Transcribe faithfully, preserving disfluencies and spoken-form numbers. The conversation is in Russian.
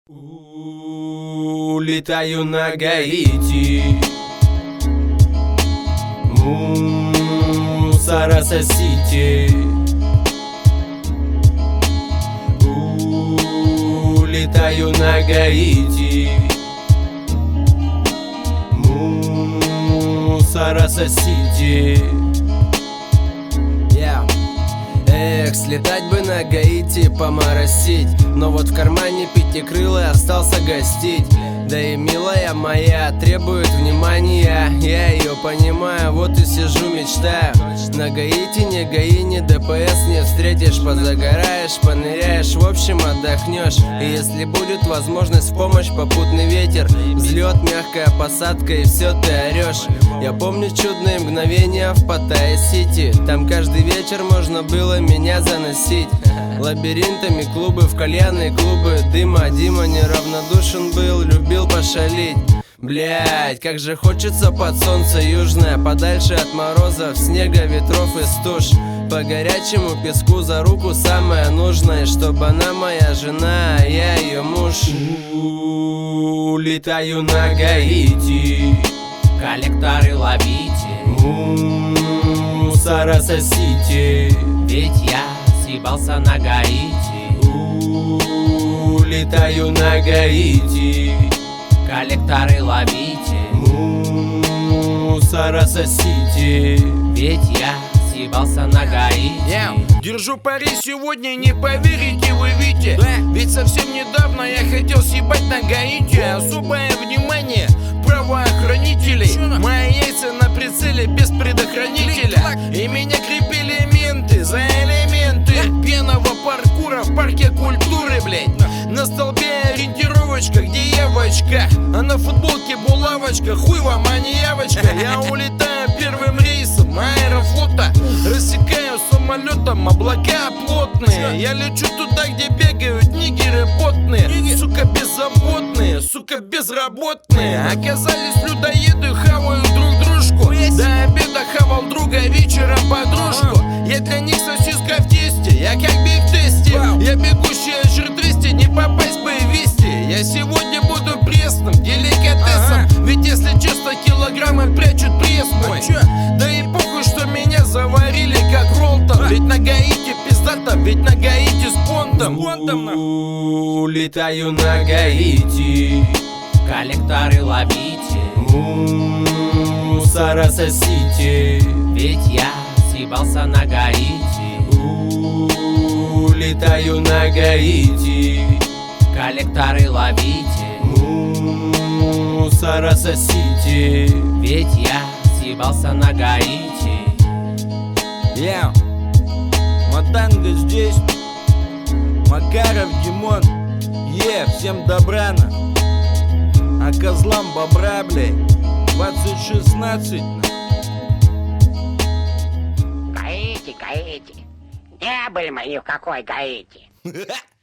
Улетаю на Гаити, мусора сосите. Улетаю на Гаити, мусора сосите. Yeah. Эх, слетать бы на Гаити, поморосить, но вот в кармане пятикрылый остался гостить. Да и милая моя требует внимания, я ее понимаю, вот и сижу мечтаю. На Гаити не ГАИ, ни ДПС не встретишь, позагораешь, поныряешь, в общем отдохнешь. И если будет возможность, в помощь попутный ветер, взлет, мягкая посадка и все ты орешь. Я помню чудные мгновения в Паттайя-Сити, там каждый вечер можно было меня заносить. Лабиринтами клубы, в кальянные клубы дыма. Дима неравнодушен был, любил пошалить. Блять, как же хочется под солнце южное, подальше от морозов, снега, ветров и стуж. По горячему песку за руку самое нужное, чтобы она моя жена, а я ее муж. Улетаю на Гаити, коллекторы ловите, мусора сосите. Ведь я съебался на Гаити. Улетаю на Гаити, коллекторы ловите, мусора сосите. Ведь я съебался на Гаити. Yeah. Держу пари сегодня, не поверите вы, Вите, да. Ведь совсем недавно я хотел съебать на Гаити. Особое внимание правоохранителей, мои яйца на прицеле без предохранителя, и меня крепили менты за элементы пьяного паркура в парке культуры, блять. На столбе ориентировочка, где я в очках, а на футболке булавочка, хуй вам, а не явочка. Я улетаю первым рейсом Аэрофлота, рассекаю самолетом облака плотные. Я лечу туда, где бегают нигеры потные, сука беззаботные, сука безработные. Оказались людоеды, хавают друг дружку, до обеда хавал друга, вечером подружку. Я для них сосиска в тесте, я как биг тесте, я бегущая жир двести, не попасть бы в вести. Я сегодня буду пресным деликатесом, ведь если честно, килограммы прячут пресс мой. Да и похуй, что меня заварили как роллтон, ведь на Гаити пиздата, ведь на Гаити с понтом. Улетаю на Гаити, коллекторы ловите, мусора сосите. Ведь я съебался на Гаити. Улетаю на Гаити, коллекторы ловите, мусора сосите. Ведь я съебался на Гаити. Yeah. Матанга здесь, Макаров Димон, е, yeah, всем добра на. А козлам бобра, блядь, двадцать шестнадцать на. Гаити, Гаити, не были мы ни в какой Гаити.